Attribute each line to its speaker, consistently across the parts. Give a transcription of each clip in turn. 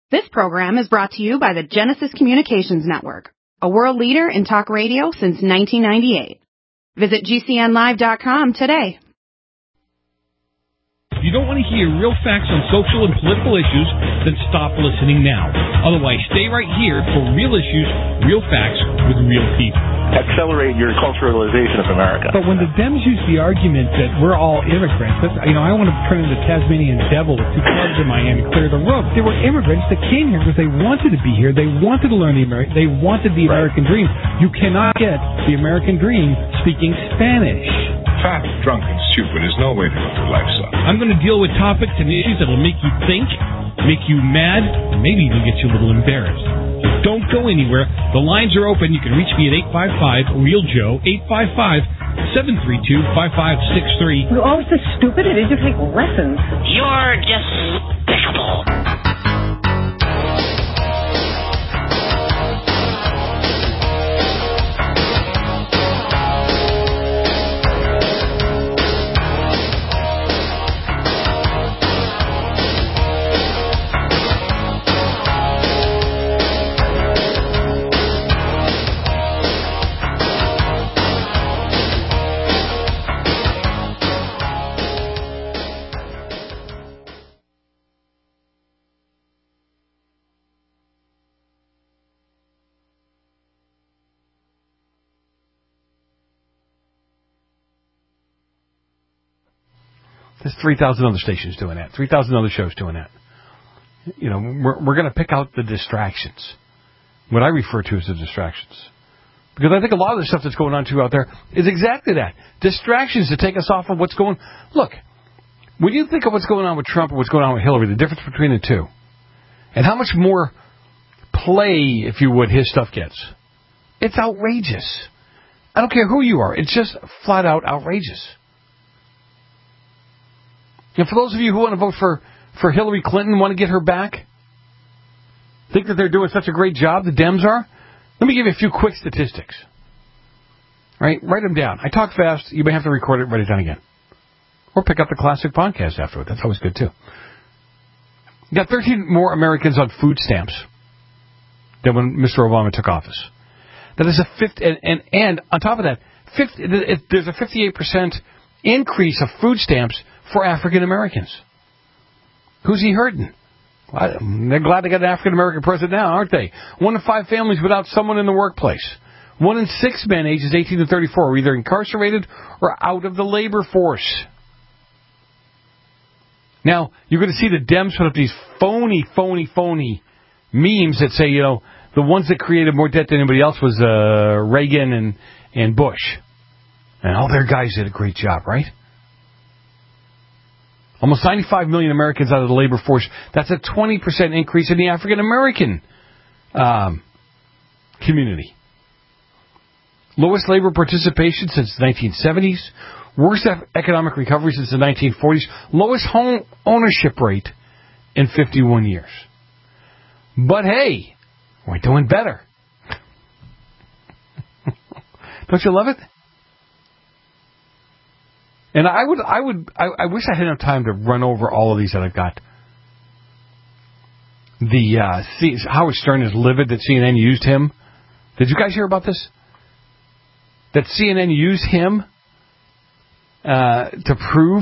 Speaker 1: This program is brought to you by the Genesis Communications Network, a world leader in talk radio since 1998. Visit GCNlive.com today.
Speaker 2: If you don't want to hear real facts on social and political issues, then stop listening now. Otherwise, stay right here for real issues, real facts with real people.
Speaker 3: Accelerate your culturalization of America.
Speaker 4: But when the Dems use the argument that we're all immigrants, I want to turn into Tasmanian devil with two clubs in my hand and clear the road. They were immigrants that came here because they wanted to be here. They wanted to learn they wanted the American dream. You cannot get the American dream speaking Spanish.
Speaker 5: Fat, drunk, and stupid is no way to live your life, son.
Speaker 2: I'm going to deal with topics and issues that will make you think, make you mad, and maybe even get you a little embarrassed. So don't go anywhere. The lines are open. You can reach me at 855-REAL-JOE, 855-732-5563.
Speaker 6: You're always so stupid. It is you take lessons.
Speaker 7: You're despicable.
Speaker 8: There's 3,000 other stations doing that. 3,000 other shows doing that. You know, we're going to pick out the distractions. What I refer to as the distractions. Because I think a lot of the stuff that's going on, too, out there is exactly that. Distractions to take us off of what's going on. Look, when you think of what's going on with Trump and what's going on with Hillary, the difference between the two, and how much more play, if you would, his stuff gets, it's outrageous. I don't care who you are. It's just flat out outrageous. And for those of you who want to vote for Hillary Clinton, want to get her back, think that they're doing such a great job, the Dems are, let me give you a few quick statistics. Right? Write them down. I talk fast. You may have to record it and write it down again. Or pick up the classic podcast afterward. That's always good, too. You got 13 more Americans on food stamps than when Mr. Obama took office. That is a and on top of that, there's a 58% increase of food stamps for African Americans. Who's he hurting? They're glad they got an African American president now, aren't they? 1 in 5 families without someone in the workplace. 1 in 6 men ages 18 to 34 are either incarcerated or out of the labor force. Now, you're going to see the Dems put up these phony memes that say, you know, the ones that created more debt than anybody else was Reagan and Bush. And all their guys did a great job, right? Almost 95 million Americans out of the labor force. That's a 20% increase in the African American community. Lowest labor participation since the 1970s. Worst economic recovery since the 1940s. Lowest home ownership rate in 51 years. But hey, we're doing better. Don't you love it? And I wish I had enough time to run over all of these that I've got. Howard Stern is livid that CNN used him. Did you guys hear about this? That CNN used him to prove.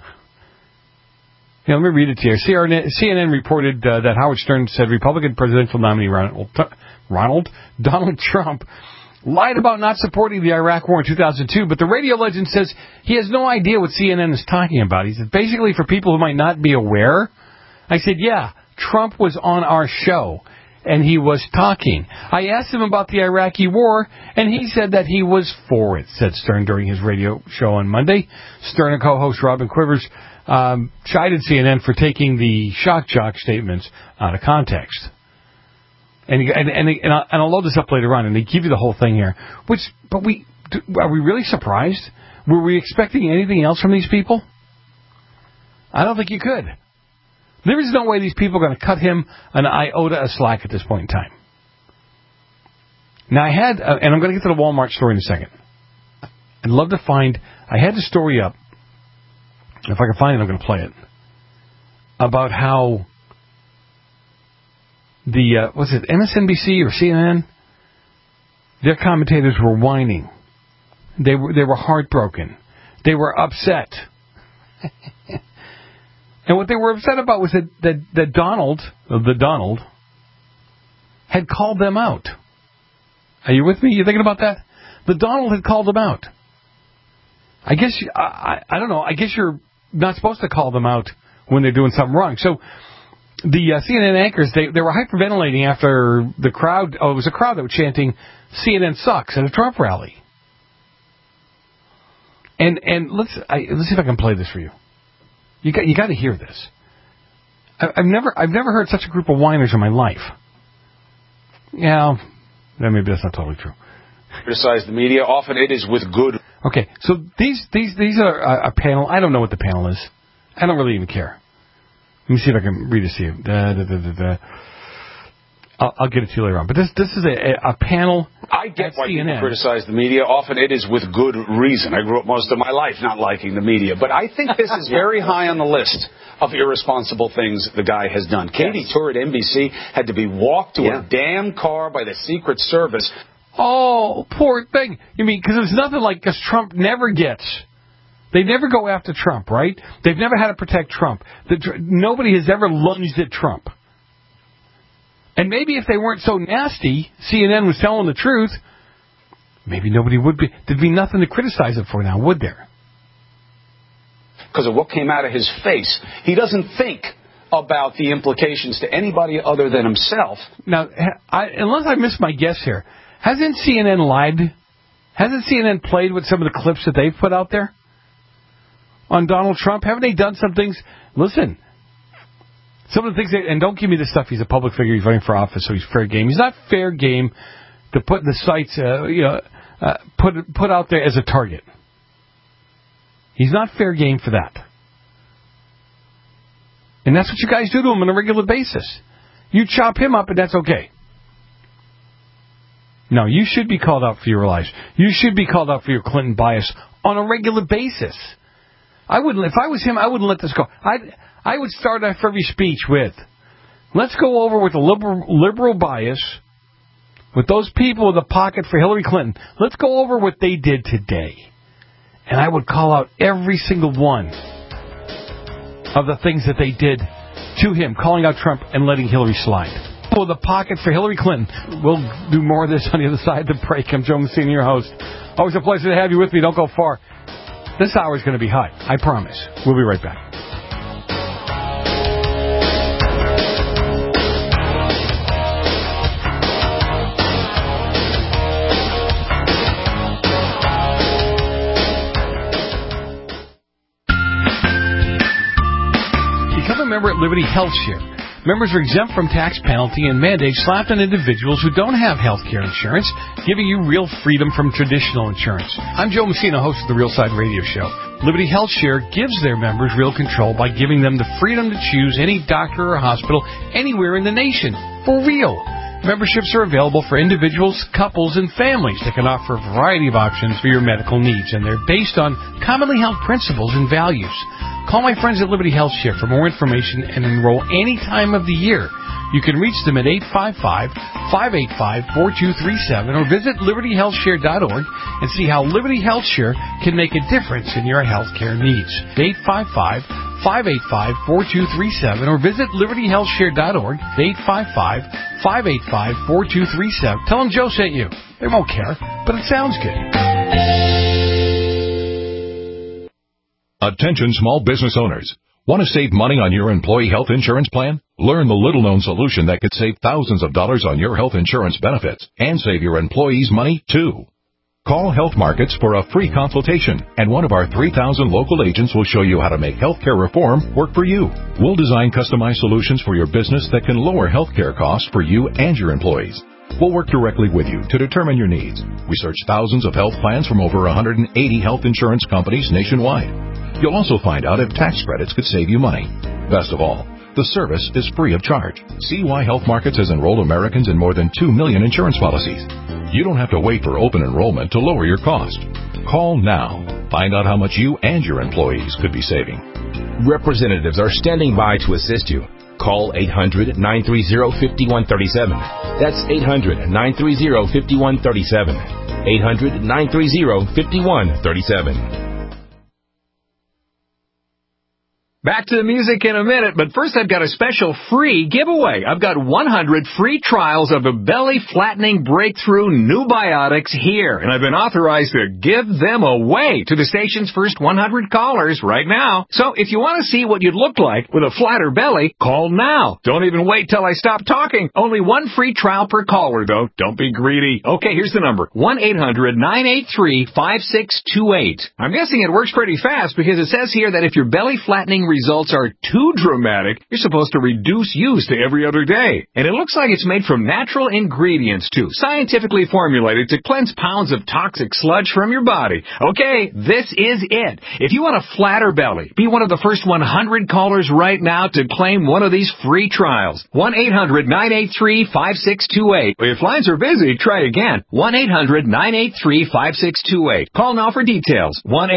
Speaker 8: Let me read it to you. CNN reported that Howard Stern said Republican presidential nominee Donald Trump lied about not supporting the Iraq war in 2002, but the radio legend says he has no idea what CNN is talking about. He said, basically, for people who might not be aware, I said, yeah, Trump was on our show, and he was talking. I asked him about the Iraqi war, and he said that he was for it, said Stern during his radio show on Monday. Stern and co-host Robin Quivers chided CNN for taking the shock jock statements out of context. And I'll load this up later on, and they give you the whole thing here. Are we really surprised? Were we expecting anything else from these people? I don't think you could. There is no way these people are going to cut him an iota of slack at this point in time. Now, and I'm going to get to the Walmart story in a second. I'd love to I had the story up. If I can find it, I'm going to play it. About how was it MSNBC or CNN? Their commentators were whining. They were heartbroken. They were upset. And what they were upset about was that Donald had called them out. Are you with me? You thinking about that? The Donald had called them out. I guess I don't know. I guess you're not supposed to call them out when they're doing something wrong. So the CNN anchors, they were hyperventilating after the crowd. Oh, it was a crowd that was chanting "CNN sucks" at a Trump rally. And let's see if I can play this for you. You got to hear this. I've never heard such a group of whiners in my life. Yeah, maybe that's not totally true.
Speaker 9: Criticize the media. Often it is with good.
Speaker 8: Okay, so these are a panel. I don't know what the panel is. I don't really even care. Let me see if I can read it to you. I'll get it to you later on. But this is a panel.
Speaker 9: I get why people criticize the media. Often it is with good reason. I grew up most of my life not liking the media. But I think this is very high on the list of irresponsible things the guy has done. Katie Tour at NBC had to be walked to a damn car by the Secret Service.
Speaker 8: Oh, poor thing. You mean, because it's nothing like, because Trump never gets. They never go after Trump, right? They've never had to protect Trump. Nobody has ever lunged at Trump. And maybe if they weren't so nasty, CNN was telling the truth, maybe nobody would be. There'd be nothing to criticize him for now, would there?
Speaker 9: Because of what came out of his face. He doesn't think about the implications to anybody other than himself.
Speaker 8: Now, unless I missed my guess here, hasn't CNN lied? Hasn't CNN played with some of the clips that they've put out there on Donald Trump? Haven't they done some things? Listen, some of the things, and don't give me this stuff, he's a public figure, he's running for office, so he's fair game. He's not fair game to put the sites, put out there as a target. He's not fair game for that. And that's what you guys do to him on a regular basis. You chop him up, and that's okay. No, you should be called out for your lies. You should be called out for your Clinton bias on a regular basis. I wouldn't. If I was him, I wouldn't let this go. I would start off every speech with, let's go over with a liberal bias, with those people in the pocket for Hillary Clinton. Let's go over what they did today. And I would call out every single one of the things that they did to him, calling out Trump and letting Hillary slide. With a pocket for Hillary Clinton. We'll do more of this on the other side of the break. I'm Joe Messina, your host. Always a pleasure to have you with me. Don't go far. This hour is going to be hot. I promise. We'll be right back. Become a member at Liberty Health Share. Members are exempt from tax penalty and mandates slapped on individuals who don't have health care insurance, giving you real freedom from traditional insurance. I'm Joe Messina, host of the Real Side Radio Show. Liberty Health Share gives their members real control by giving them the freedom to choose any doctor or hospital anywhere in the nation. For real. Memberships are available for individuals, couples, and families that can offer a variety of options for your medical needs, and they're based on commonly held principles and values. Call my friends at Liberty Health Share for more information and enroll any time of the year. You can reach them at 855-585-4237 or visit libertyhealthshare.org and see how Liberty Health Share can make a difference in your health care needs. 855-585-4237 or visit libertyhealthshare.org. 855-585-4237. Tell them Joe sent you. They won't care, but it sounds good.
Speaker 10: Attention small business owners. Want to save money on your employee health insurance plan? Learn the little-known solution that could save thousands of dollars on your health insurance benefits and save your employees money, too. Call Health Markets for a free consultation, and one of our 3,000 local agents will show you how to make healthcare reform work for you. We'll design customized solutions for your business that can lower healthcare costs for you and your employees. We'll work directly with you to determine your needs. We search thousands of health plans from over 180 health insurance companies nationwide. You'll also find out if tax credits could save you money. Best of all, the service is free of charge. See why Health Markets has enrolled Americans in more than 2 million insurance policies. You don't have to wait for open enrollment to lower your cost. Call now. Find out how much you and your employees could be saving.
Speaker 11: Representatives are standing by to assist you. Call 800-930-5137. That's 800-930-5137. 800-930-5137.
Speaker 12: Back to the music in a minute, but first I've got a special free giveaway. I've got 100 free trials of the belly-flattening breakthrough New Biotics here, and I've been authorized to give them away to the station's first 100 callers right now. So if you want to see what you'd look like with a flatter belly, call now. Don't even wait till I stop talking. Only one free trial per caller, though. Don't be greedy. Okay, here's the number. 1-800-983-5628. I'm guessing it works pretty fast because it says here that if your belly-flattening results are too dramatic, you're supposed to reduce use to every other day. And it looks like it's made from natural ingredients, too, scientifically formulated to cleanse pounds of toxic sludge from your body. Okay, this is it. If you want a flatter belly, be one of the first 100 callers right now to claim one of these free trials. 1-800-983-5628. If lines are busy, try again. 1-800-983-5628. Call now for details.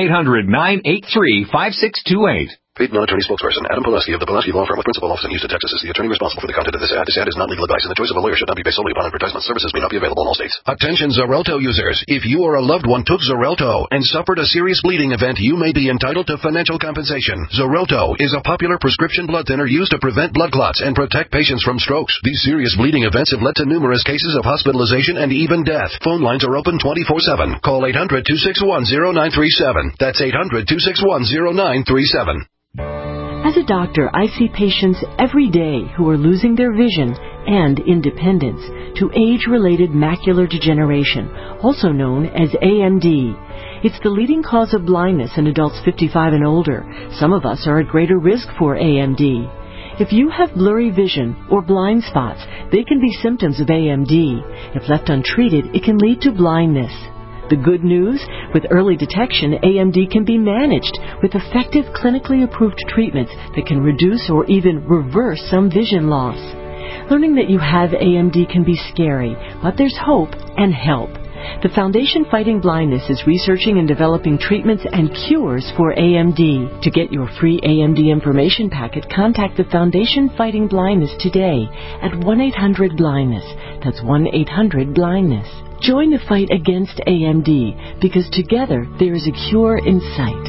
Speaker 12: 1-800-983-5628.
Speaker 13: Paid non-attorney spokesperson Adam Pulaski of the Pulaski Law Firm with principal office in Houston, Texas is the attorney responsible for the content of this ad. This ad is not legal advice, and the choice of a lawyer should not be based solely upon advertisement. Services may not be available in all states. Attention Xarelto users. If you or a loved one took Xarelto and suffered a serious bleeding event, you may be entitled to financial compensation. Xarelto is a popular prescription blood thinner used to prevent blood clots and protect patients from strokes. These serious bleeding events have led to numerous cases of hospitalization and even death. Phone lines are open 24/7. Call 800-261-0937. That's 800-261-0937.
Speaker 14: As a doctor, I see patients every day who are losing their vision and independence to age-related macular degeneration, also known as AMD. It's the leading cause of blindness in adults 55 and older. Some of us are at greater risk for AMD. If you have blurry vision or blind spots, they can be symptoms of AMD. If left untreated, it can lead to blindness. The good news, with early detection, AMD can be managed with effective clinically approved treatments that can reduce or even reverse some vision loss. Learning that you have AMD can be scary, but there's hope and help. The Foundation Fighting Blindness is researching and developing treatments and cures for AMD. To get your free AMD information packet, contact the Foundation Fighting Blindness today at 1-800-BLINDNESS. That's 1-800-BLINDNESS. Join the fight against AMD, because together there is a cure in sight.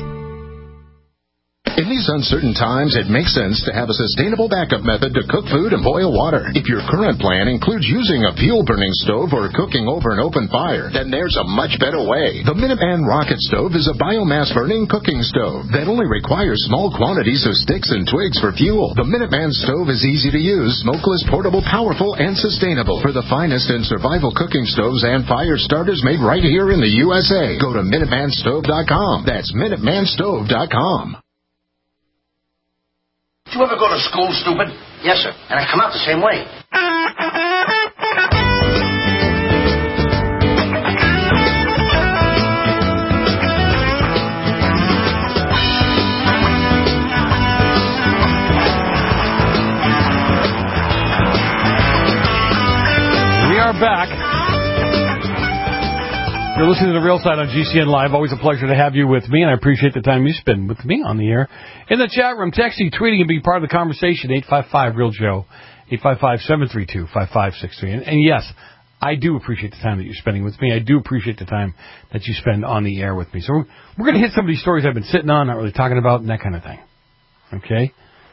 Speaker 15: In these uncertain times, it makes sense to have a sustainable backup method to cook food and boil water. If your current plan includes using a fuel-burning stove or cooking over an open fire, then there's a much better way. The Minuteman Rocket Stove is a biomass-burning cooking stove that only requires small quantities of sticks and twigs for fuel. The Minuteman Stove is easy to use, smokeless, portable, powerful, and sustainable. For the finest in survival cooking stoves and fire starters made right here in the USA, go to MinutemanStove.com. That's MinutemanStove.com.
Speaker 16: Did you ever go to school, stupid? Yes, sir. And I come out the same way.
Speaker 8: We are back. You're listening to The Real Side on GCN Live. Always a pleasure to have you with me, and I appreciate the time you spend with me on the air. In the chat room, texting, tweeting, and being part of the conversation, 855-REAL-JOE, 855-732-5563. And yes, I do appreciate the time that you're spending with me. I do appreciate the time that you spend on the air with me. So we're going to hit some of these stories I've been sitting on, not really talking about, and that kind of thing. Okay?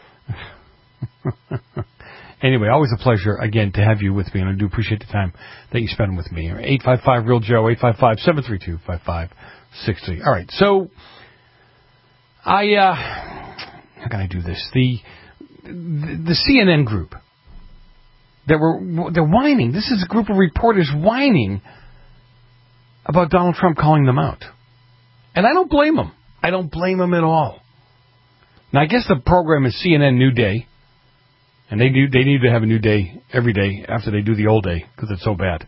Speaker 8: Anyway, always a pleasure, again, to have you with me, and I do appreciate the time that you spend with me. 855-REAL-JOE, 855-732-5563. All right, so how can I do this? The CNN group, they're whining. This is a group of reporters whining about Donald Trump calling them out. And I don't blame them. I don't blame them at all. Now, I guess the program is CNN New Day. And they need to have a new day every day after they do the old day because it's so bad.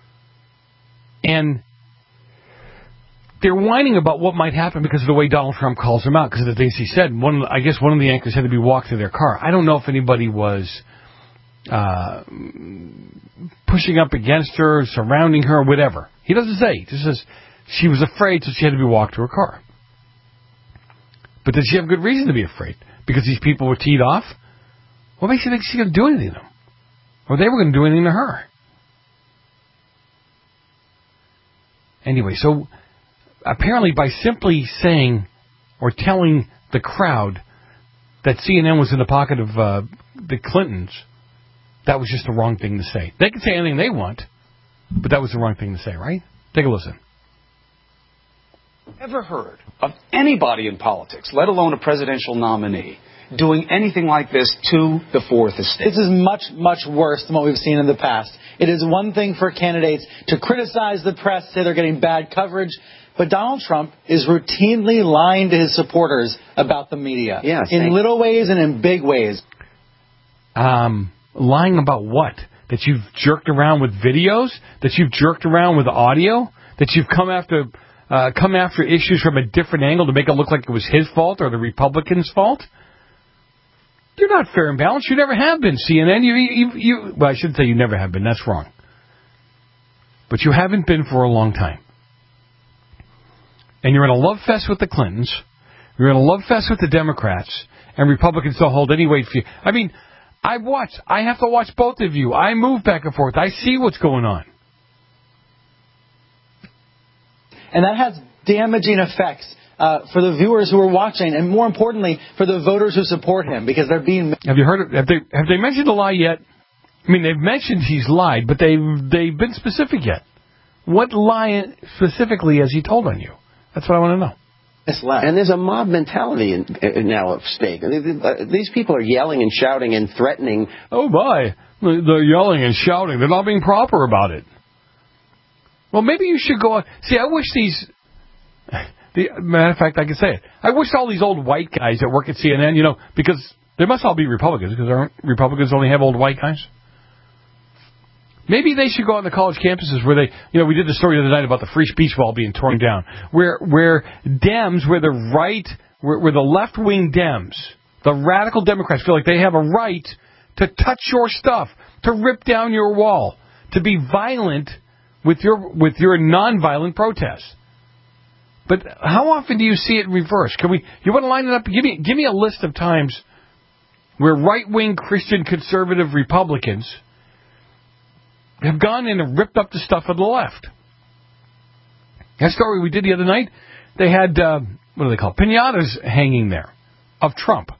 Speaker 8: And they're whining about what might happen because of the way Donald Trump calls them out, because of the things he said. I guess one of the anchors had to be walked to their car. I don't know if anybody was pushing up against her, surrounding her, whatever. He doesn't say. He just says she was afraid, so she had to be walked to her car. But did she have good reason to be afraid? Because these people were teed off? What makes you think she's going to do anything to them? Or they were going to do anything to her? Anyway, so apparently by simply saying or telling the crowd that CNN was in the pocket of the Clintons, that was just the wrong thing to say. They can say anything they want, but that was the wrong thing to say, right? Take a listen.
Speaker 9: Ever heard of anybody in politics, let alone a presidential nominee, doing anything like this to the Fourth Estate?
Speaker 17: This is much, much worse than what we've seen in the past. It is one thing for candidates to criticize the press, say they're getting bad coverage, but Donald Trump is routinely lying to his supporters about the media.
Speaker 16: Yeah,
Speaker 17: in little ways and in big ways.
Speaker 8: Lying about what? That you've jerked around with videos? That you've jerked around with audio? That you've come after issues from a different angle to make it look like it was his fault or the Republicans' fault? You're not fair and balanced. You never have been, CNN. Well, I shouldn't say you never have been. That's wrong. But you haven't been for a long time. And you're in a love fest with the Clintons. You're in a love fest with the Democrats. And Republicans don't hold any weight for you. I mean, I have to watch both of you. I move back and forth. I see what's going on.
Speaker 17: And that has damaging effects for the viewers who are watching, and more importantly, for the voters who support him, because they're being...
Speaker 8: Have you heard? Have they mentioned a lie yet? I mean, they've mentioned he's lied, but they've been specific yet. What lie specifically has he told on you? That's what I want to know.
Speaker 16: And there's a mob mentality now at stake. These people are yelling and shouting and threatening.
Speaker 8: Oh, my. They're yelling and shouting. They're not being proper about it. Well, maybe you should go... See, I wish matter of fact, I can say it. I wish all these old white guys that work at CNN, because they must all be Republicans, because aren't Republicans only have old white guys? Maybe they should go on the college campuses where they, we did the story the other night about the free speech wall being torn down, where Dems, where the left-wing Dems, the radical Democrats feel like they have a right to touch your stuff, to rip down your wall, to be violent with your nonviolent protests. But how often do you see it reversed? You want to line it up? Give me a list of times where right-wing Christian conservative Republicans have gone in and ripped up the stuff of the left. That story we did the other night, they had, what do they call it? Piñatas hanging there of Trump.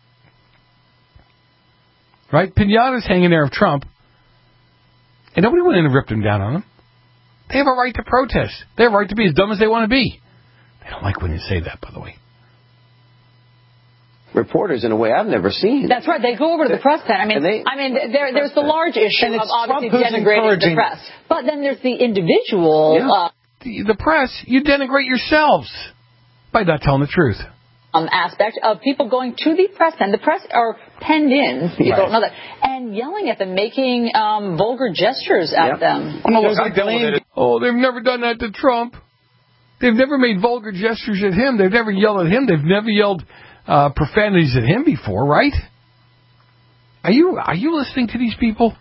Speaker 8: Right? Piñatas hanging there of Trump. And nobody went in and ripped them down on them. They have a right to protest. They have a right to be as dumb as they want to be. They don't like when you say that, by the way.
Speaker 16: Reporters in a way I've never seen.
Speaker 6: That's right. They go over to the press tent. There's the large issue of obviously denigrating the press. But then there's the individual...
Speaker 8: The press, you denigrate yourselves by not telling the truth.
Speaker 6: Aspect of people going to the press tent. The press are penned in, you don't know that, and yelling at them, making vulgar gestures at them.
Speaker 8: They've never done that to Trump. They've never made vulgar gestures at him. They've never yelled at him. They've never yelled profanities at him before, right? Are you listening to these people?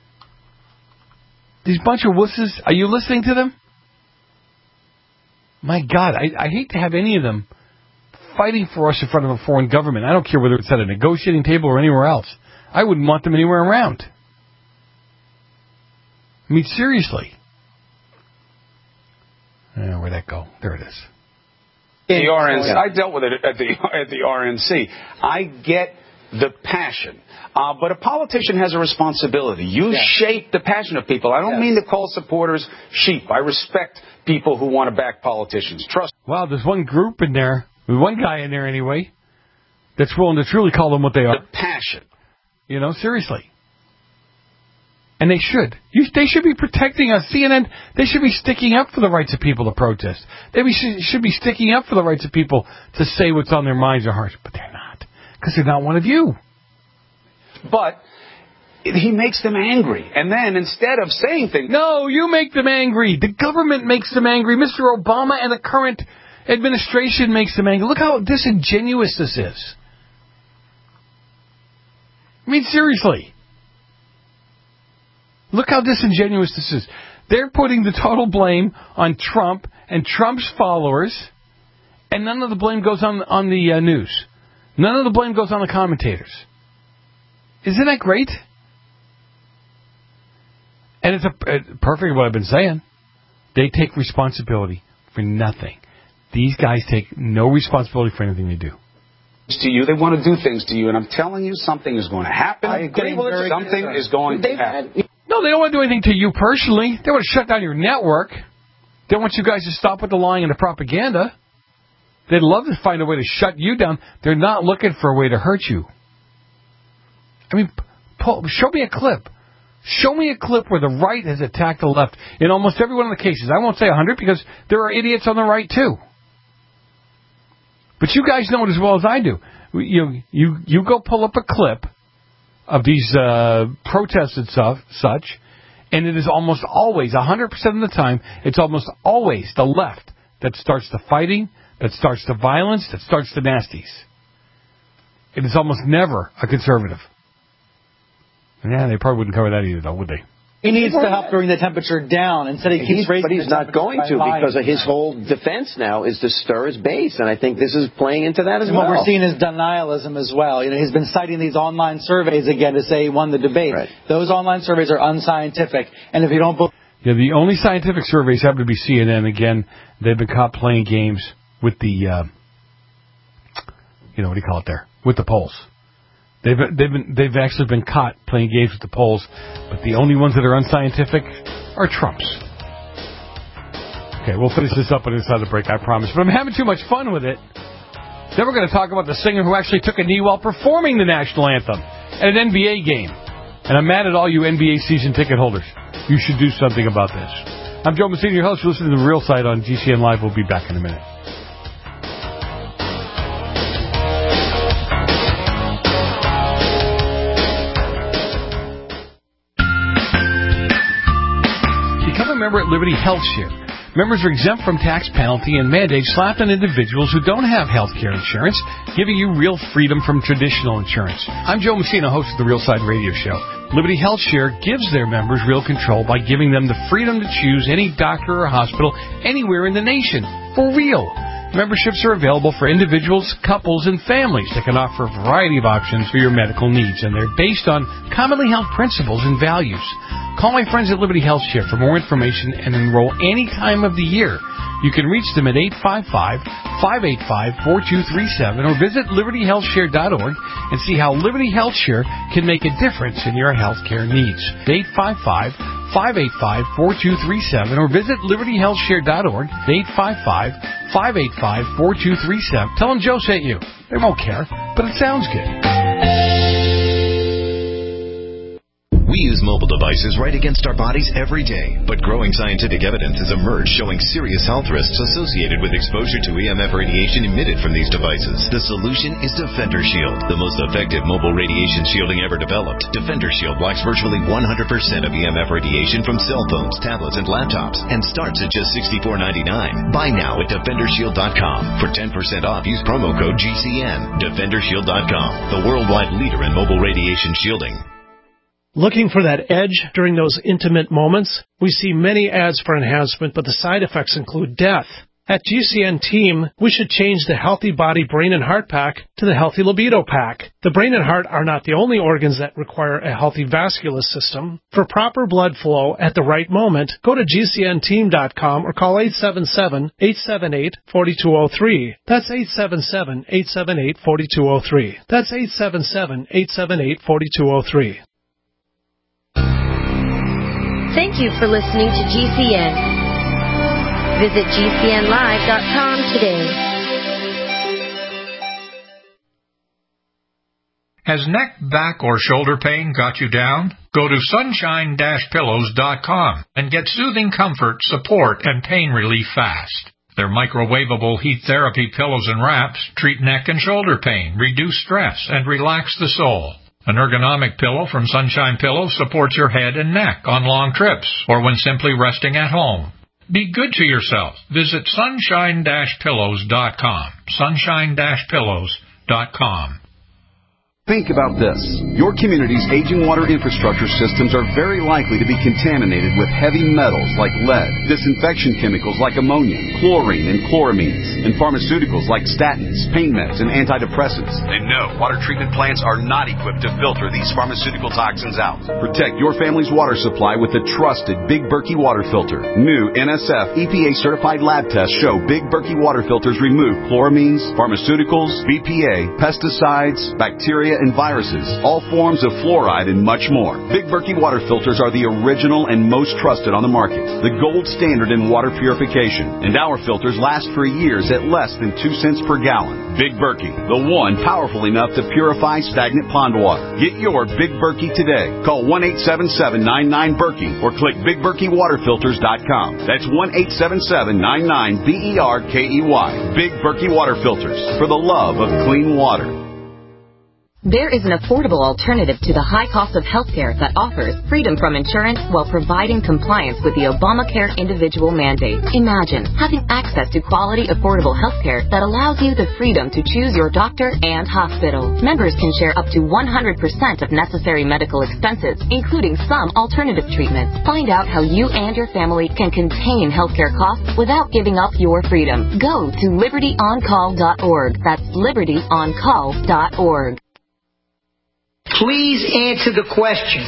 Speaker 8: These bunch of wusses? Are you listening to them? My God, I hate to have any of them fighting for us in front of a foreign government. I don't care whether it's at a negotiating table or anywhere else. I wouldn't want them anywhere around. I mean, seriously. Where'd that go? There it is.
Speaker 9: The RNC. I dealt with it at the RNC. I get the passion. But a politician has a responsibility. You shape the passion of people. I don't mean to call supporters sheep. I respect people who want to back politicians. Trust.
Speaker 8: Wow, there's one group in there. There's one guy in there anyway that's willing to truly call them what they are.
Speaker 9: The passion.
Speaker 8: Seriously. And they should. They should be protecting us. CNN, they should be sticking up for the rights of people to protest. They should be sticking up for the rights of people to say what's on their minds or hearts. But they're not. Because they're not one of you.
Speaker 9: But he makes them angry. And then instead of saying things...
Speaker 8: No, you make them angry. The government makes them angry. Mr. Obama and the current administration makes them angry. Look how disingenuous this is. I mean, seriously. Look how disingenuous this is. They're putting the total blame on Trump and Trump's followers, and none of the blame goes on the news. None of the blame goes on the commentators. Isn't that great? And it's perfect what I've been saying. They take responsibility for nothing. These guys take no responsibility for anything they do.
Speaker 9: To you, they want to do things to you, and I'm telling you, something is going to happen.
Speaker 17: I agree.
Speaker 9: Something is going to happen.
Speaker 8: No, they don't want to do anything to you personally. They want to shut down your network. They want you guys to stop with the lying and the propaganda. They'd love to find a way to shut you down. They're not looking for a way to hurt you. I mean, show me a clip. Show me a clip where the right has attacked the left in almost every one of the cases. I won't say 100 because there are idiots on the right too. But you guys know it as well as I do. You go pull up a clip of these protests and such, and it is almost always, 100% of the time, it's almost always the left that starts the fighting, that starts the violence, that starts the nasties. It is almost never a conservative. Yeah, they probably wouldn't cover that either, though, would they?
Speaker 17: He needs to help bring the temperature down instead of keeps raising.
Speaker 16: But he's not going to because of his whole defense now is to stir his base, and I think this is playing into that as well.
Speaker 17: What we're seeing is denialism as well. He's been citing these online surveys again to say he won the debate. Right. Those online surveys are unscientific, and if you don't believe...
Speaker 8: Yeah, the only scientific surveys happen to be CNN. Again, they've been caught playing games with the, what do you call it there? With the polls. They've actually been caught playing games with the polls, but the only ones that are unscientific are Trump's. Okay, we'll finish this up on the other side of the break, I promise. But I'm having too much fun with it. Then we're going to talk about the singer who actually took a knee while performing the national anthem at an NBA game. And I'm mad at all you NBA season ticket holders. You should do something about this. I'm Joe Messina, your host. You're listening to The Real Side on GCN Live. We'll be back in a minute. Member at Liberty Health Share. Members are exempt from tax penalty and mandates slapped on individuals who don't have health care insurance, giving you real freedom from traditional insurance. I'm Joe Messina, host of the Real Side Radio Show. Liberty Health Share gives their members real control by giving them the freedom to choose any doctor or hospital anywhere in the nation. For real. Memberships are available for individuals, couples, and families that can offer a variety of options for your medical needs, and they're based on commonly held principles and values. Call my friends at Liberty Health Share for more information and enroll any time of the year. You can reach them at 855-585-4237 or visit libertyhealthshare.org and see how Liberty Health Share can make a difference in your health care needs. 855-585-4237 or visit libertyhealthshare.org. 855-585-4237. Tell them Joe sent you. They won't care, but it sounds good.
Speaker 11: We use mobile devices right against our bodies every day, but growing scientific evidence has emerged showing serious health risks associated with exposure to EMF radiation emitted from these devices. The solution is Defender Shield, the most effective mobile radiation shielding ever developed. Defender Shield blocks virtually 100% of EMF radiation from cell phones, tablets, and laptops, and starts at just $64.99. Buy now at DefenderShield.com. For 10% off, use promo code GCN. DefenderShield.com, the worldwide leader in mobile radiation shielding.
Speaker 18: Looking for that edge during those intimate moments? We see many ads for enhancement, but the side effects include death. At GCN Team, we should change the Healthy Body, Brain, and Heart Pack to the Healthy Libido Pack. The brain and heart are not the only organs that require a healthy vascular system. For proper blood flow at the right moment, go to GCNteam.com or call 877-878-4203. That's 877-878-4203. That's 877-878-4203.
Speaker 19: Thank you for listening to GCN. Visit GCNlive.com today.
Speaker 20: Has neck, back, or shoulder pain got you down? Go to sunshine-pillows.com and get soothing comfort, support, and pain relief fast. Their microwavable heat therapy pillows and wraps treat neck and shoulder pain, reduce stress, and relax the soul. An ergonomic pillow from Sunshine Pillows supports your head and neck on long trips or when simply resting at home. Be good to yourself. Visit sunshine-pillows.com. Sunshine-pillows.com.
Speaker 21: Think about this. Your community's aging water infrastructure systems are very likely to be contaminated with heavy metals like lead, disinfection chemicals like ammonia, chlorine and chloramines, and pharmaceuticals like statins, pain meds, and antidepressants.
Speaker 22: And no, water treatment plants are not equipped to filter these pharmaceutical toxins out.
Speaker 21: Protect your family's water supply with the trusted Big Berkey water filter. New NSF EPA-certified lab tests show Big Berkey water filters remove chloramines, pharmaceuticals, BPA, pesticides, bacteria, and viruses, all forms of fluoride, and much more. Big Berkey water filters are the original and most trusted on the market, the gold standard in water purification, and our filters last for years at less than 2 cents per gallon. Big Berkey, the one powerful enough to purify stagnant pond water. Get your Big Berkey today. Call 1-877-99-BERKEY or click BigBerkeyWaterFilters.com. That's 1-877-99-BERKEY. Big Berkey Water Filters, for the love of clean water.
Speaker 23: There is an affordable alternative to the high cost of healthcare that offers freedom from insurance while providing compliance with the Obamacare individual mandate. Imagine having access to quality, affordable healthcare that allows you the freedom to choose your doctor and hospital. Members can share up to 100% of necessary medical expenses, including some alternative treatments. Find out how you and your family can contain healthcare costs without giving up your freedom. Go to libertyoncall.org. That's libertyoncall.org.
Speaker 24: Please answer the question.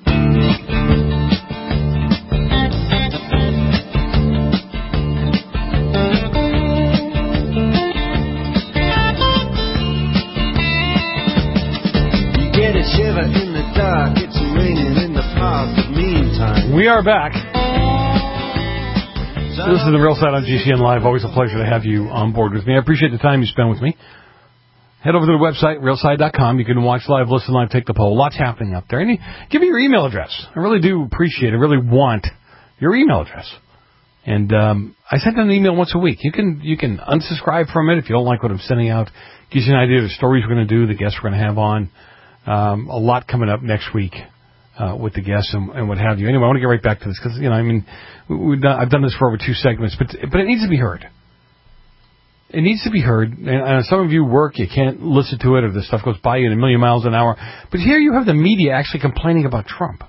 Speaker 25: You get a shiver in the dark, it's raining in the park, but meantime.
Speaker 8: We are back. This is The Real Side on GCN Live. Always a pleasure to have you on board with me. I appreciate the time you spend with me. Head over to the website, realside.com. You can watch live, listen live, take the poll. Lots happening up there. And give me your email address. I really do appreciate it. I really want your email address. And I send out an email once a week. You can unsubscribe from it if you don't like what I'm sending out. Gives you an idea of the stories we're going to do, the guests we're going to have on. A lot coming up next week with the guests and what have you. Anyway, I want to get right back to this because, I've done this for over 2 segments, but it needs to be heard. It needs to be heard, and some of you work, you can't listen to it, or the stuff goes by you at 1,000,000 miles an hour. But here you have the media actually complaining about Trump.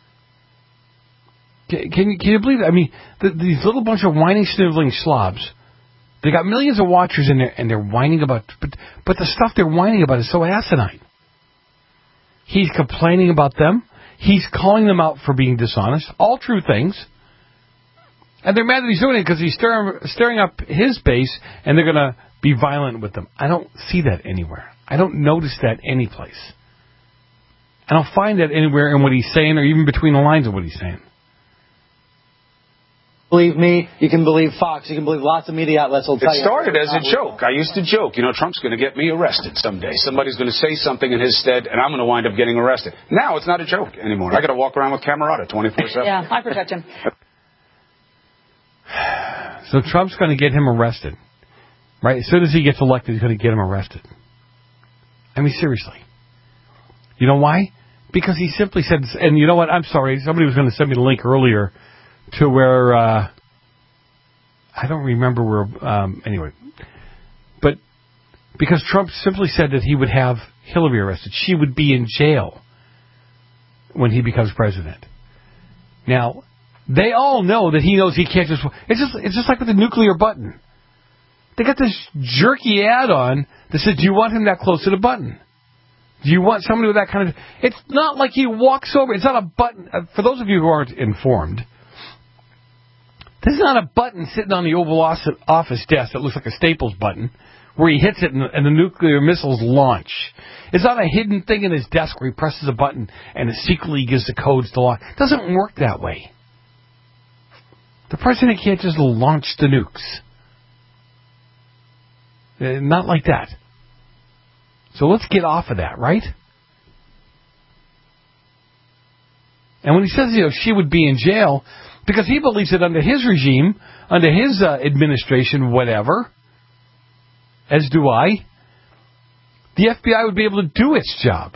Speaker 8: Can you believe it? I mean, these little bunch of whining, sniveling slobs, they got millions of watchers in there, and they're whining about, but the stuff they're whining about is so asinine. He's complaining about them. He's calling them out for being dishonest. All true things. And they're mad that he's doing it because he's stirring up his base, and they're going to be violent with them. I don't see that anywhere. I don't notice that anyplace. I don't find that anywhere in what he's saying or even between the lines of what he's saying.
Speaker 17: Believe me, you can believe Fox, you can believe lots of media outlets will tell you.
Speaker 9: It started as a joke. I used to joke, Trump's going to get me arrested someday. Somebody's going to say something in his stead, and I'm going to wind up getting arrested. Now it's not a joke anymore. I got to walk around with Camerata 24/7.
Speaker 6: Yeah, I protect him.
Speaker 8: So Trump's going to get him arrested, right? As soon as he gets elected, he's going to get him arrested. I mean, seriously. You know why? Because he simply said, and you know what? I'm sorry. Somebody was going to send me the link earlier to where, I don't remember where, anyway. But because Trump simply said that he would have Hillary arrested. She would be in jail when he becomes president. Now, they all know that he knows he can't just... It's just like with the nuclear button. They got this jerky ad on that says, do you want him that close to the button? Do you want somebody with that kind of... It's not like he walks over. It's not a button. For those of you who aren't informed, this is not a button sitting on the Oval Office desk that looks like a Staples button where he hits it and the nuclear missiles launch. It's not a hidden thing in his desk where he presses a button and it secretly gives the codes to launch. It doesn't work that way. The president can't just launch the nukes. Not like that. So let's get off of that, right? And when he says, she would be in jail, because he believes that under his regime, under his administration, whatever, as do I, the FBI would be able to do its job.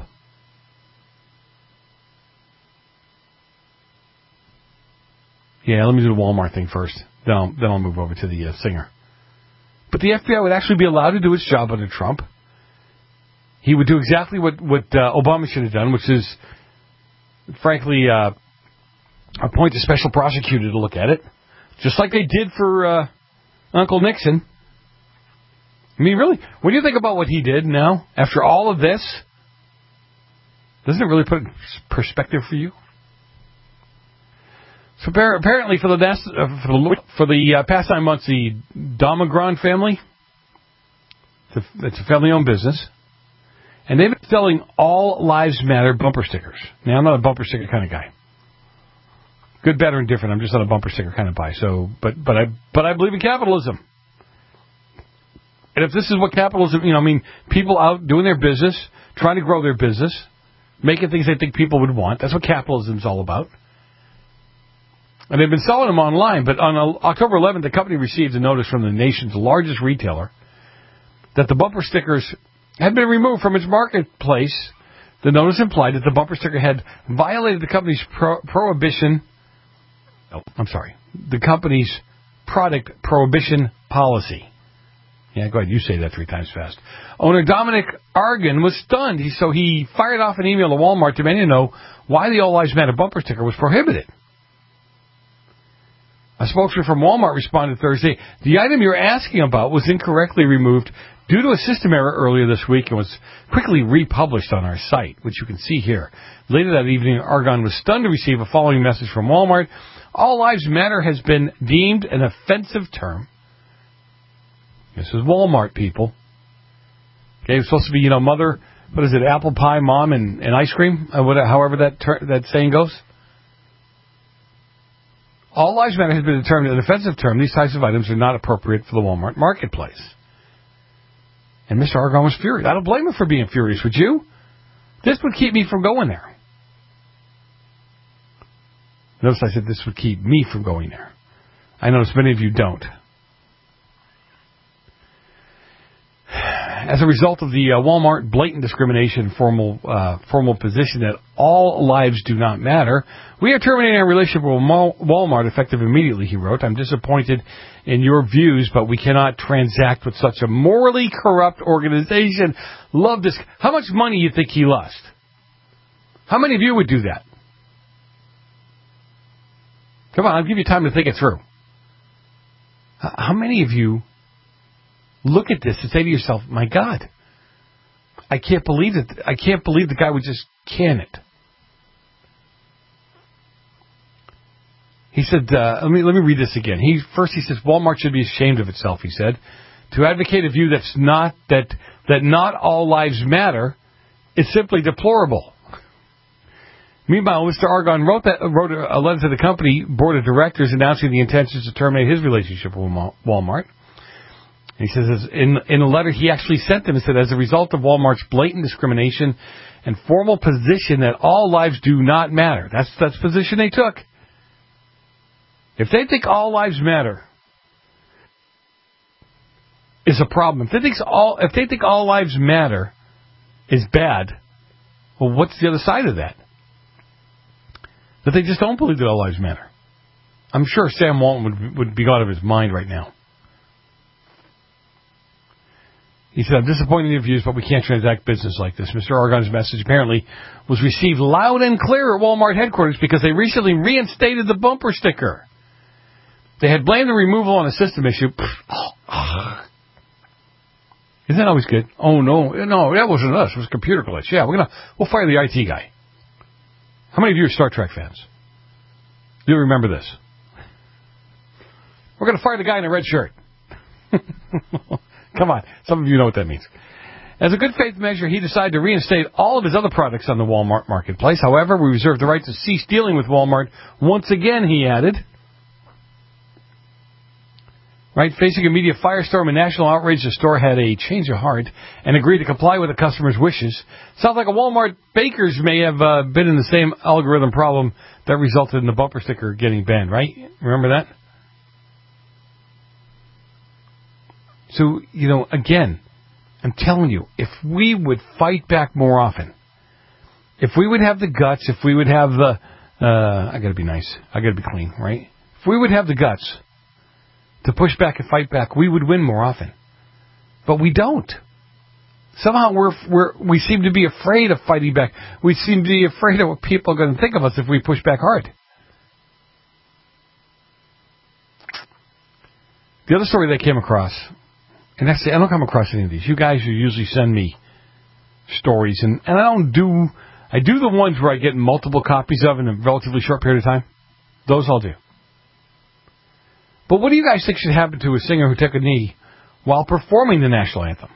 Speaker 8: Yeah, let me do the Walmart thing first. Then I'll move over to the singer. But the FBI would actually be allowed to do its job under Trump. he would do exactly what Obama should have done, which is, frankly, appoint a special prosecutor to look at it, just like they did for Uncle Nixon. I mean, really, when you think about what he did now, after all of this, doesn't it really put in perspective for you? So apparently, for the past 9 months, the Domagron family, it's a family-owned business, and they've been selling All Lives Matter bumper stickers. Now, I'm not a bumper sticker kind of guy. Good, bad, or indifferent. I'm just not a bumper sticker kind of guy. So, but I believe in capitalism. And if this is what capitalism, people out doing their business, trying to grow their business, making things they think people would want, that's what capitalism's all about. And they've been selling them online, but on October 11th, the company received a notice from the nation's largest retailer that the bumper stickers had been removed from its marketplace. The notice implied that the bumper sticker had violated the company's the company's product prohibition policy. Yeah, go ahead. You say that 3 times fast. Owner Dominic Argan was stunned. So he fired off an email to Walmart demanding to know why the All Lives Matter bumper sticker was prohibited. A spokesman from Walmart responded Thursday, the item you're asking about was incorrectly removed due to a system error earlier this week and was quickly republished on our site, which you can see here. Later that evening, Argan was stunned to receive a following message from Walmart. All Lives Matter has been deemed an offensive term. This is Walmart, people. Okay, it's supposed to be, mother, what is it, apple pie, mom, and ice cream? However that saying goes. All Lives Matter has been determined an offensive term. These types of items are not appropriate for the Walmart marketplace. And Mr. Argan was furious. I don't blame him for being furious, would you? This would keep me from going there. Notice I said this would keep me from going there. I notice many of you don't. As a result of the Walmart blatant discrimination formal position that all lives do not matter, we are terminating our relationship with Walmart effective immediately, he wrote. I'm disappointed in your views, but we cannot transact with such a morally corrupt organization. Love this. How much money do you think he lost? How many of you would do that? Come on, I'll give you time to think it through. How many of you look at this and say to yourself, my God, I can't believe it. I can't believe the guy would just can it. He said, let me read this again. He says, Walmart should be ashamed of itself, he said. To advocate a view that's not, that not all lives matter is simply deplorable. Meanwhile, Mr. Argan wrote a letter to the company board of directors announcing the intentions to terminate his relationship with Walmart. He says in a letter he actually sent them, he said, as a result of Walmart's blatant discrimination and formal position that all lives do not matter. That's the position they took. If they think all lives matter is a problem, if they think all lives matter is bad, well, what's the other side of that? That they just don't believe that all lives matter. I'm sure Sam Walton would be out of his mind right now. He said, I'm disappointed in your views, but we can't transact business like this. Mr. Argan's message apparently was received loud and clear at Walmart headquarters because they recently reinstated the bumper sticker. They had blamed the removal on a system issue. Isn't that always good? Oh, no, that wasn't us. It was a computer glitch. Yeah, we'll fire the IT guy. How many of you are Star Trek fans? Do you remember this? We're going to fire the guy in a red shirt. Come on. Some of you know what that means. As a good faith measure, he decided to reinstate all of his other products on the Walmart marketplace. However, we reserve the right to cease dealing with Walmart once again, he added. Right, facing a media firestorm and national outrage, the store had a change of heart and agreed to comply with the customer's wishes. Sounds like a Walmart bakers may have been in the same algorithm problem that resulted in the bumper sticker getting banned, right? Remember that? So, again, I'm telling you, if we would fight back more often, if we would have the guts, if we would have the, I gotta be nice, I gotta be clean, right? If we would have the guts to push back and fight back, we would win more often. But we don't. Somehow we seem to be afraid of fighting back. We seem to be afraid of what people are going to think of us if we push back hard. The other story that I came across, and actually I don't come across any of these. You guys usually send me stories, and I do the ones where I get multiple copies of in a relatively short period of time. Those I'll do. But what do you guys think should happen to a singer who took a knee while performing the national anthem?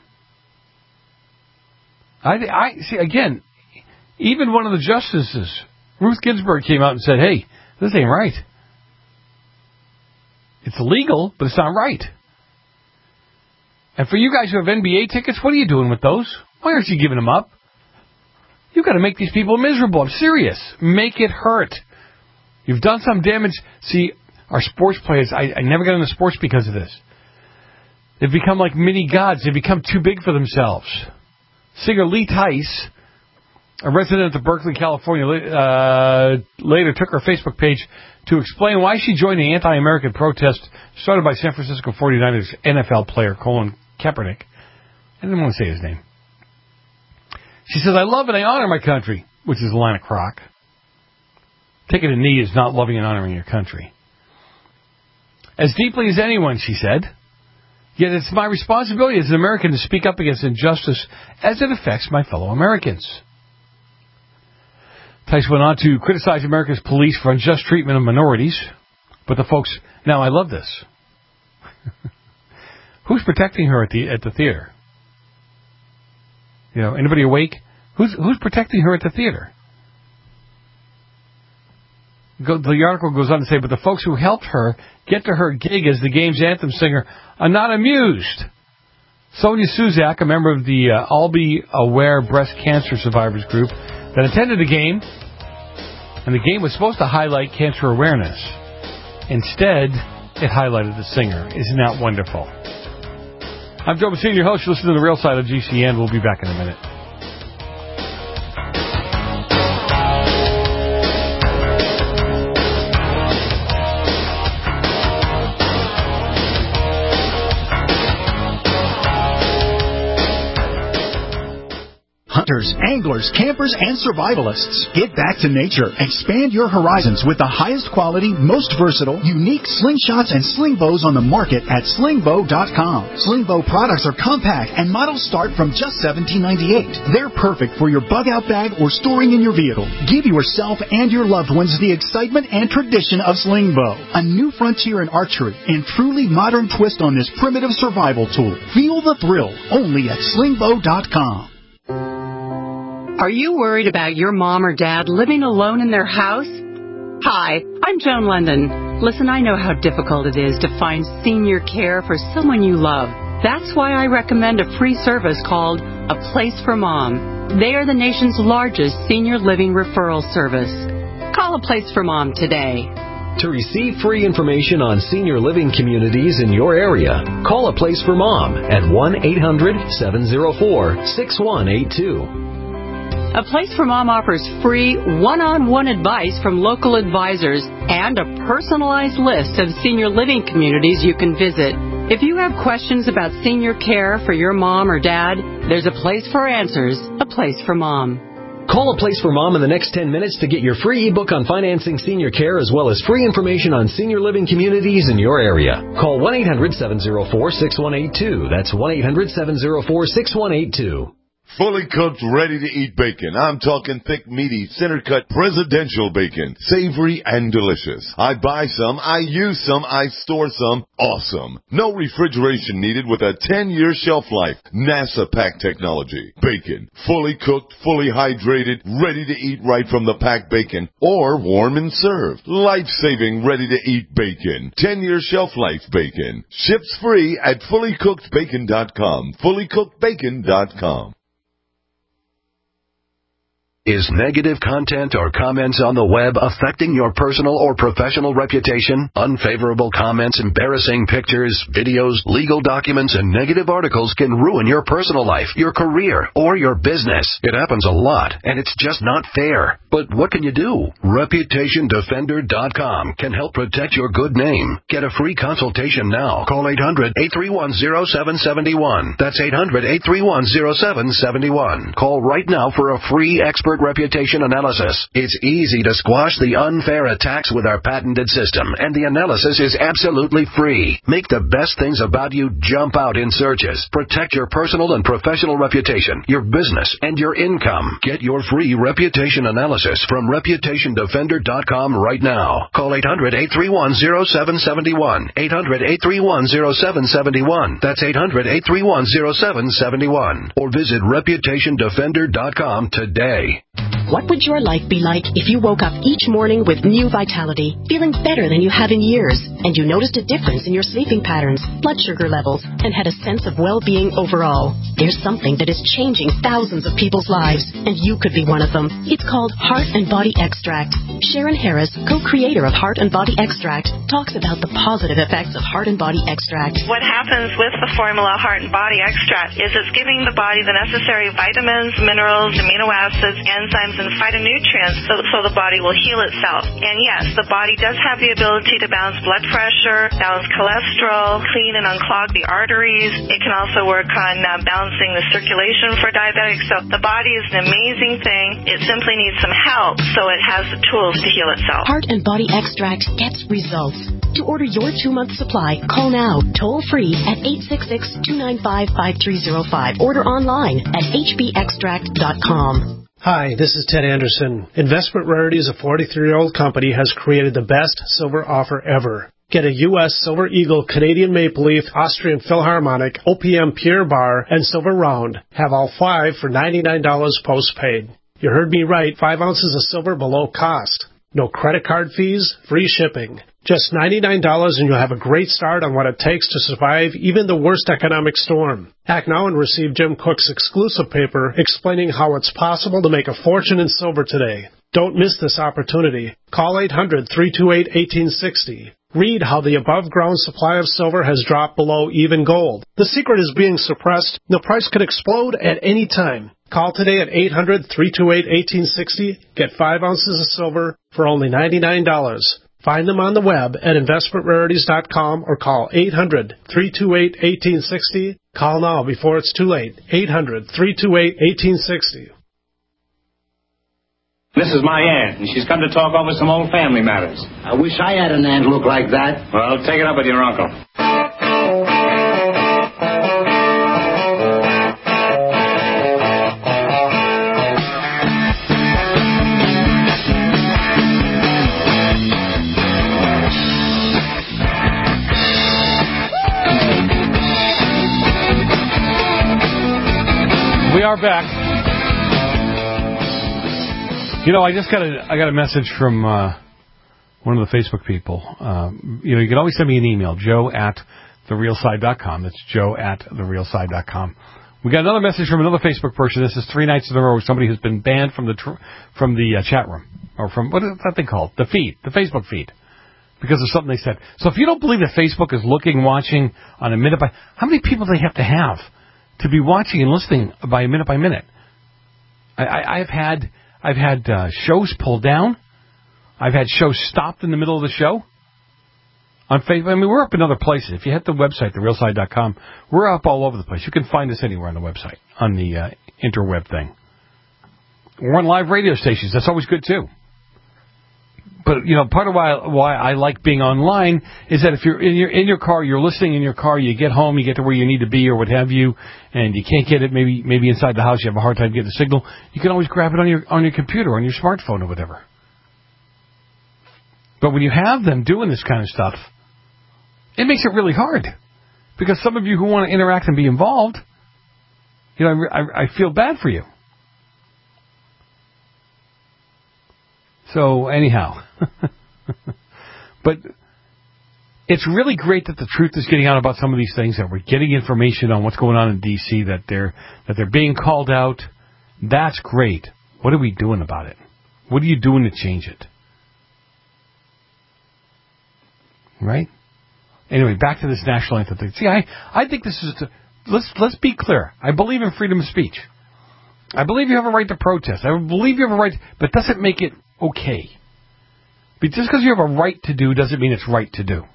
Speaker 8: I see, again, even one of the justices, Ruth Ginsburg, came out and said, hey, this ain't right. It's illegal, but it's not right. And for you guys who have NBA tickets, what are you doing with those? Why aren't you giving them up? You've got to make these people miserable. I'm serious. Make it hurt. You've done some damage. See, our sports players, I never got into sports because of this. They've become like mini gods. They've become too big for themselves. Singer Lee Tice, a resident of Berkeley, California, later took her Facebook page to explain why she joined the anti-American protest started by San Francisco 49ers NFL player Colin Kaepernick. I didn't want to say his name. She says, I love and I honor my country, which is a line of crock. Taking a knee is not loving and honoring your country. As deeply as anyone, she said, yet it's my responsibility as an American to speak up against injustice as it affects my fellow Americans. Tice went on to criticize America's police for unjust treatment of minorities. But the folks... Now, I love this. Who's protecting her at the theater? You know, anybody awake? Who's protecting her at the theater? The article goes on to say, but the folks who helped her get to her gig as the game's anthem singer are not amused. Sonia Suzak, a member of the I'll Be Aware breast cancer survivors group that attended the game, and the game was supposed to highlight cancer awareness. Instead, it highlighted the singer. Isn't that wonderful? I'm Joe Messina, your host. You listen to The Real Side of GCN. We'll be back in a minute.
Speaker 1: Hunters, anglers, campers, and survivalists. Get back to nature. Expand your horizons with the highest quality, most versatile, unique slingshots and sling bows on the market at slingbow.com. Slingbow products are compact and models start from just $17.98. They're perfect for your bug-out bag or storing in your vehicle. Give yourself and your loved ones the excitement and tradition of Slingbow. A new frontier in archery and truly modern twist on this primitive survival tool. Feel the thrill only at slingbow.com.
Speaker 2: Are you worried about your mom or dad living alone in their house? Hi, I'm Joan London. Listen, I know how difficult it is to find senior care for someone you love. That's why I recommend a free service called A Place for Mom. They are the nation's largest senior living referral service. Call A Place for Mom today.
Speaker 3: To receive free information on senior living communities in your area, call A Place for Mom at 1-800-704-6182.
Speaker 2: A Place for Mom offers free one-on-one advice from local advisors and a personalized list of senior living communities you can visit. If you have questions about senior care for your mom or dad, there's a place for answers, A Place for Mom.
Speaker 3: Call A Place for Mom in the next 10 minutes to get your free ebook on financing senior care as well as free information on senior living communities in your area. Call 1-800-704-6182. That's 1-800-704-6182.
Speaker 4: Fully cooked, ready-to-eat bacon. I'm talking thick, meaty, center-cut, presidential bacon. Savory and delicious. I buy some, I use some, I store some. Awesome. No refrigeration needed with a 10-year shelf life. NASA pack technology. Bacon. Fully cooked, fully hydrated, ready to eat right from the packed bacon. Or warm and served. Life-saving, ready-to-eat bacon. 10-year shelf life bacon. Ships free at fullycookedbacon.com. Fullycookedbacon.com.
Speaker 5: Is negative content or comments on the web affecting your personal or professional reputation? Unfavorable comments, embarrassing pictures, videos, legal documents, and negative articles can ruin your personal life, your career, or your business. It happens a lot, and it's just not fair. But what can you do? ReputationDefender.com can help protect your good name. Get a free consultation now. Call 800-831-0771. That's 800-831-0771. Call right now for a free expert reputation analysis. It's easy to squash the unfair attacks with our patented system, and the analysis is absolutely free. Make the best things about you jump out in searches. Protect your personal and professional reputation, your business, and your income. Get your free reputation analysis from ReputationDefender.com right now. Call 800-831-0771. 800-831-0771. That's 800-831-0771. Or visit ReputationDefender.com today.
Speaker 7: What would your life be like if you woke up each morning with new vitality, feeling better than you have in years, and you noticed a difference in your sleeping patterns, blood sugar levels, and had a sense of well-being overall? There's something that is changing thousands of people's lives, and you could be one of them. It's called Heart and Body Extract. Sharon Harris, co-creator of Heart and Body Extract, talks about the positive effects of Heart and Body Extract.
Speaker 10: What happens with the formula Heart and Body Extract is it's giving the body the necessary vitamins, minerals, amino acids, enzymes, and phytonutrients so the body will heal itself. And yes, the body does have the ability to balance blood pressure, balance cholesterol, clean and unclog the arteries. It can also work on balancing the circulation for diabetics. So the body is an amazing thing. It simply needs some help so it has the tools to heal itself.
Speaker 7: Heart and Body Extract gets results. To order your 2-month supply, call now, toll-free at 866-295-5305. Order online at hbextract.com.
Speaker 18: Hi, this is Ted Anderson. Investment Rarities, a 43-year-old company, has created the best silver offer ever. Get a U.S. Silver Eagle, Canadian Maple Leaf, Austrian Philharmonic, OPM Pierre Bar, and Silver Round. Have all 5 for $99 postpaid. You heard me right, 5 ounces of silver below cost. No credit card fees, free shipping. Just $99 and you'll have a great start on what it takes to survive even the worst economic storm. Act now and receive Jim Cook's exclusive paper explaining how it's possible to make a fortune in silver today. Don't miss this opportunity. Call 800-328-1860. Read how the above-ground supply of silver has dropped below even gold. The secret is being suppressed. The price could explode at any time. Call today at 800-328-1860. Get 5 ounces of silver for only $99. Find them on the web at investmentrarities.com or call 800-328-1860. Call now before it's too late. 800-328-1860.
Speaker 12: This is my aunt, and she's come to talk over some old family matters.
Speaker 24: I wish I had an aunt look like that.
Speaker 12: Well, take it up with your uncle.
Speaker 8: We are back. You know, I got a message from one of the Facebook people. You can always send me an email, joe@therealside.com. That's joe@therealside.com. We got another message from another Facebook person. This is 3 nights in a row. Somebody who's been banned from the chat room, or from, what is that thing called? The feed, the Facebook feed, because of something they said. So if you don't believe that Facebook is watching on a minute by, how many people do they have to be watching and listening by minute by minute? I've had shows pulled down. I've had shows stopped in the middle of the show on Facebook. I mean, we're up in other places. If you hit the website, therealside.com, we're up all over the place. You can find us anywhere on the website, on the interweb thing. We're on live radio stations. That's always good, too. But, part of why I like being online is that if you're in your car, you're listening in your car, you get home, you get to where you need to be or what have you, and you can't get it, maybe inside the house, you have a hard time getting the signal, you can always grab it on your computer, on your smartphone or whatever. But when you have them doing this kind of stuff, it makes it really hard. Because some of you who want to interact and be involved, I feel bad for you. So, anyhow. But it's really great that the truth is getting out about some of these things, that we're getting information on what's going on in D.C., that they're being called out. That's great. What are we doing about it? What are you doing to change it? Right? Anyway, back to this national anthem thing. See, I think this is... Let's be clear. I believe in freedom of speech. I believe you have a right to protest. I believe you have a right... But doesn't make it okay. But just because you have a right to do doesn't mean it's right to do.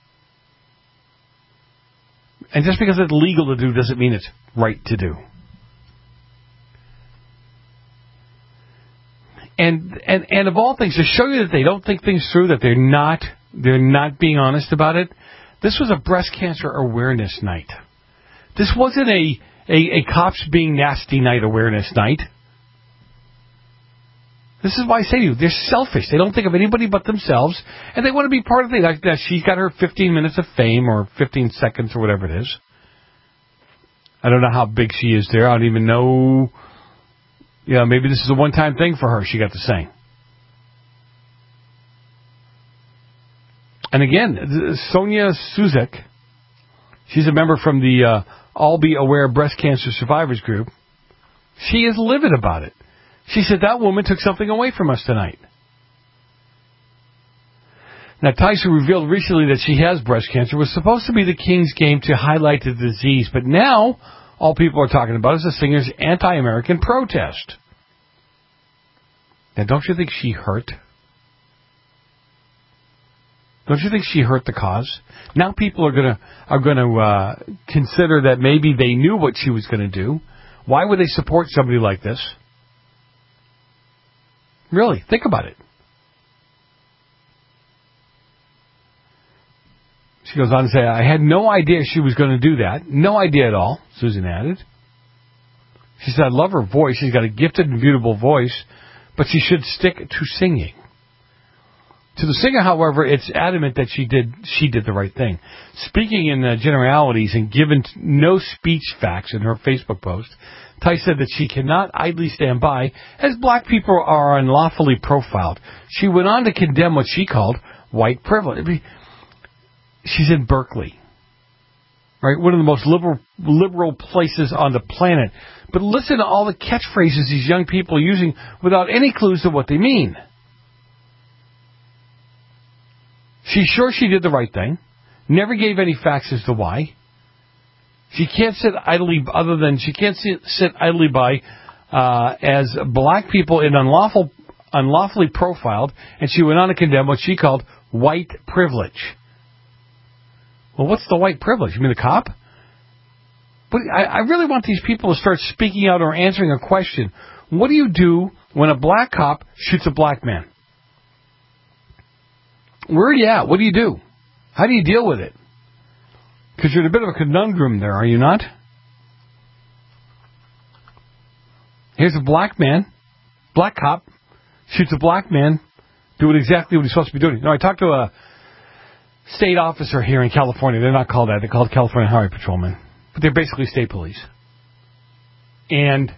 Speaker 8: And just because it's legal to do doesn't mean it's right to do. And of all things, to show you that they don't think things through, that they're not being honest about it, this was a breast cancer awareness night. This wasn't a cops being nasty night awareness night. This is why I say to you, they're selfish. They don't think of anybody but themselves, and they want to be part of it. Like, she's got her 15 minutes of fame, or 15 seconds, or whatever it is. I don't know how big she is there. I don't even know. Yeah, maybe this is a one-time thing for her. She got to sing. And again, Sonia Suzek, she's a member from the All Be Aware Breast Cancer Survivors Group. She is livid about it. She said, that woman took something away from us tonight. Now, Tyson revealed recently that she has breast cancer. It was supposed to be the King's game to highlight the disease, but now all people are talking about is the singer's anti-American protest. Now, don't you think she hurt? Don't you think she hurt the cause? Now people are gonna consider that maybe they knew what she was going to do. Why would they support somebody like this? Really, think about it. She goes on to say, I had no idea she was going to do that. No idea at all, Susan added. She said, I love her voice. She's got a gifted and beautiful voice, but she should stick to singing. To the singer, however, it's adamant that she did the right thing. Speaking in generalities and given no speech facts in her Facebook post, Tice said that she cannot idly stand by as black people are unlawfully profiled. She went on to condemn what she called white privilege. She's in Berkeley, right? One of the most liberal places on the planet. But listen to all the catchphrases these young people are using without any clues to what they mean. She's sure she did the right thing. Never gave any facts as to why. She can't sit idly by as black people in unlawfully profiled, and she went on to condemn what she called white privilege. Well, what's the white privilege? You mean the cop? But I really want these people to start speaking out or answering a question. What do you do when a black cop shoots a black man? Where are you at? What do you do? How do you deal with it? Because you're in a bit of a conundrum there, are you not? Here's a black cop, shoots a black man, doing exactly what he's supposed to be doing. I talked to a state officer here in California. They're not called that. They're called California Highway Patrolmen. But they're basically state police. And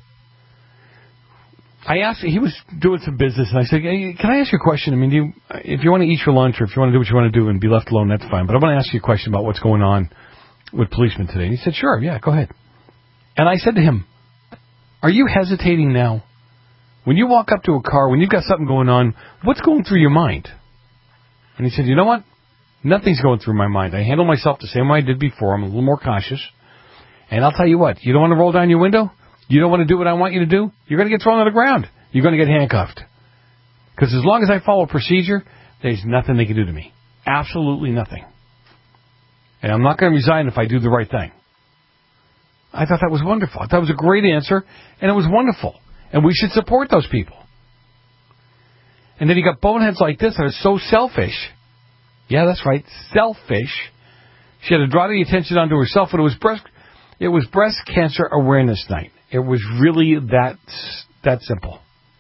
Speaker 8: I asked, he was doing some business, and I said, hey, can I ask you a question? I mean, if you want to eat your lunch or if you want to do what you want to do and be left alone, that's fine. But I want to ask you a question about what's going on with policemen today. And he said, sure, yeah, go ahead. And I said to him, are you hesitating now? When you walk up to a car, when you've got something going on, what's going through your mind? And he said, you know what? Nothing's going through my mind. I handle myself the same way I did before. I'm a little more cautious. And I'll tell you what, you don't want to roll down your window? You don't want to do what I want you to do? You're going to get thrown on the ground. You're going to get handcuffed. Because as long as I follow procedure, there's nothing they can do to me. Absolutely nothing. And I'm not going to resign if I do the right thing. I thought that was wonderful. I thought it was a great answer, and it was wonderful. And we should support those people. And then you got boneheads like this that are so selfish. Yeah, that's right, selfish. She had to draw the attention onto herself, but it was breast cancer awareness night. It was really that simple.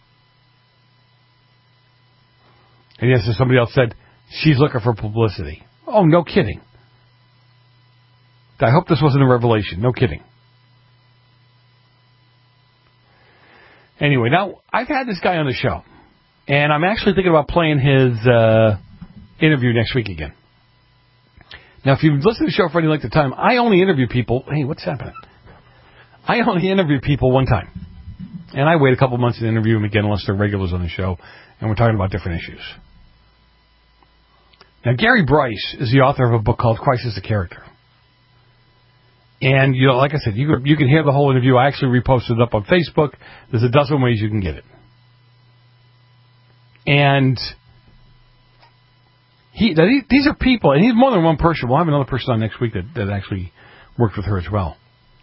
Speaker 8: And yes, somebody else said, she's looking for publicity. Oh, no kidding. I hope this wasn't a revelation. No kidding. Anyway, now, I've had this guy on the show. And I'm actually thinking about playing his interview next week again. Now, if you've listened to the show for any length of time, I only interview people... Hey, what's happening? I only interview people one time. And I wait a couple months to interview them again unless they're regulars on the show, and we're talking about different issues. Now, Gary Bryce is the author of a book called Crisis of Character. And, like I said, you can hear the whole interview. I actually reposted it up on Facebook. There's a dozen ways you can get it. And these are people, and he's more than one person. We'll have another person on next week that actually worked with her as well.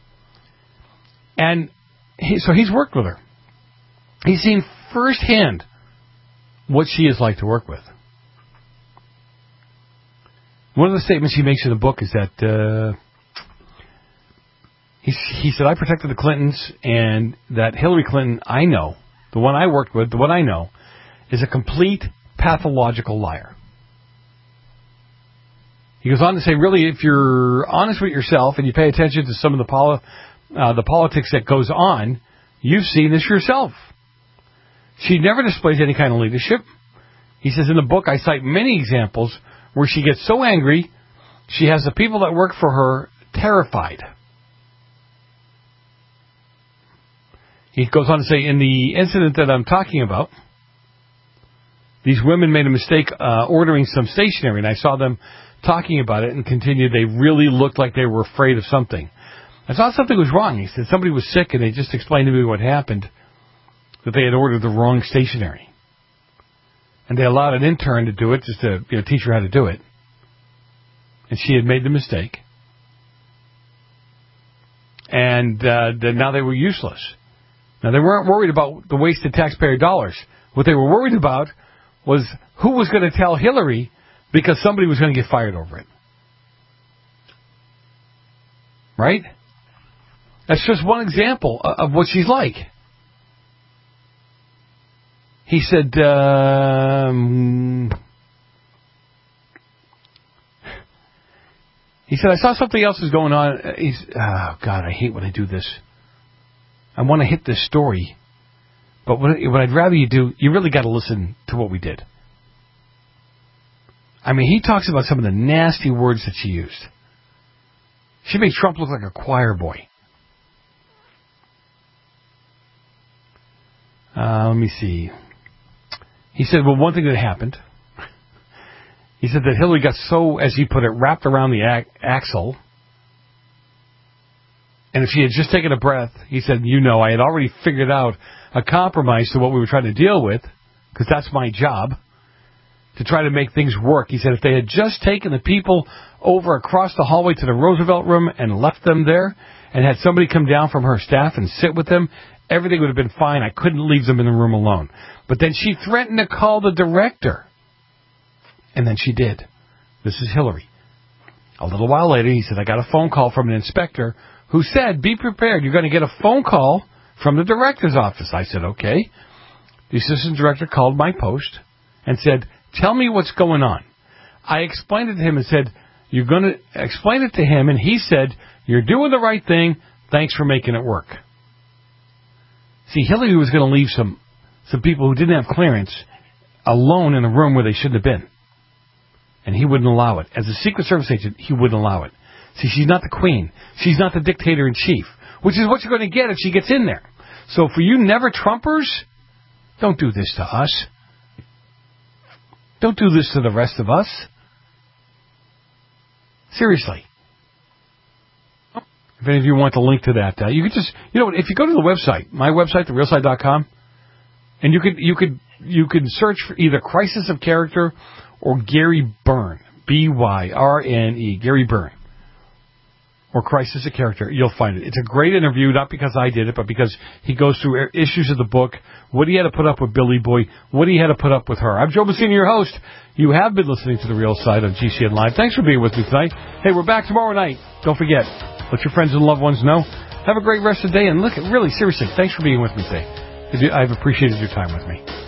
Speaker 8: And so he's worked with her. He's seen firsthand what she is like to work with. One of the statements he makes in the book is that he said, I protected the Clintons, and that Hillary Clinton I know, the one I worked with, the one I know, is a complete pathological liar. He goes on to say, really, if you're honest with yourself and you pay attention to some of the politics that goes on, you've seen this yourself. She never displays any kind of leadership. He says in the book, I cite many examples where she gets so angry, she has the people that work for her terrified. He goes on to say, in the incident that I'm talking about, these women made a mistake ordering some stationery, and I saw them talking about it and continued, they really looked like they were afraid of something. I thought something was wrong. He said somebody was sick, and they just explained to me what happened, that they had ordered the wrong stationery. And they allowed an intern to do it, just to teach her how to do it. And she had made the mistake. And now they were useless. Now, they weren't worried about the wasted taxpayer dollars. What they were worried about was who was going to tell Hillary because somebody was going to get fired over it. Right? That's just one example of what she's like. He said, I saw something else is going on. Oh, God, I hate when I do this. I want to hit this story. But what I'd rather you do, you really got to listen to what we did. I mean, he talks about some of the nasty words that she used. She made Trump look like a choir boy. Let me see. He said, well, one thing that happened, he said that Hillary got so, as he put it, wrapped around the axle. And if she had just taken a breath, he said, I had already figured out a compromise to what we were trying to deal with, because that's my job, to try to make things work. He said if they had just taken the people over across the hallway to the Roosevelt room and left them there, and had somebody come down from her staff and sit with them, everything would have been fine. I couldn't leave them in the room alone. But then she threatened to call the director. And then she did. This is Hillary. A little while later, he said, I got a phone call from an inspector who said, be prepared. You're going to get a phone call from the director's office. I said, okay. The assistant director called my post and said, tell me what's going on. I explained it to him and said, you're going to explain it to him. And he said, you're doing the right thing. Thanks for making it work. See, Hillary was going to leave some people who didn't have clearance alone in a room where they shouldn't have been. And he wouldn't allow it. As a Secret Service agent, he wouldn't allow it. See, she's not the queen. She's not the dictator-in-chief, which is what you're going to get if she gets in there. So for you never-Trumpers, don't do this to us. Don't do this to the rest of us. Seriously. If any of you want the link to that, you could just, if you go to the website, my website, therealside.com, and you could search for either Crisis of Character or Gary Byrne, B-Y-R-N-E, Gary Byrne, or Crisis of Character, you'll find it. It's a great interview, not because I did it, but because he goes through issues of the book, what he had to put up with Billy Boy, what he had to put up with her. I'm Joe Messina, your host. You have been listening to The Real Side on GCN Live. Thanks for being with me tonight. Hey, we're back tomorrow night. Don't forget, let your friends and loved ones know. Have a great rest of the day, and really, seriously, thanks for being with me today. I've appreciated your time with me.